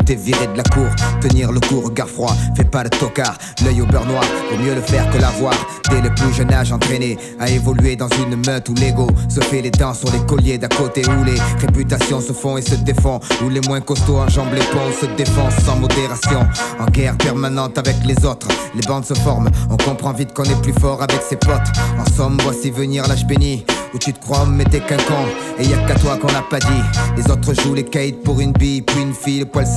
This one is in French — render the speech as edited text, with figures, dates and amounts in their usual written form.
t'es viré de la cour. Tenir le coup, regard froid, fais pas le tocard. L'œil au beurre noir, vaut mieux le faire que l'avoir. Dès le plus jeune âge entraîné à évoluer dans une meute où l'ego se fait les dents sur les colliers d'à côté, où les réputations se font et se défont, où les moins costauds enjambent les ponts, se défoncent sans modération. En guerre permanente avec les autres, les bandes se forment, on comprend vite qu'on est plus fort avec ses potes. En somme, voici venir l'âge béni, où tu te crois mais t'es qu'un con, et y'a qu'à toi qu'on n'a pas dit. Les autres jouent les kites pour une bille, puis une fille, le poil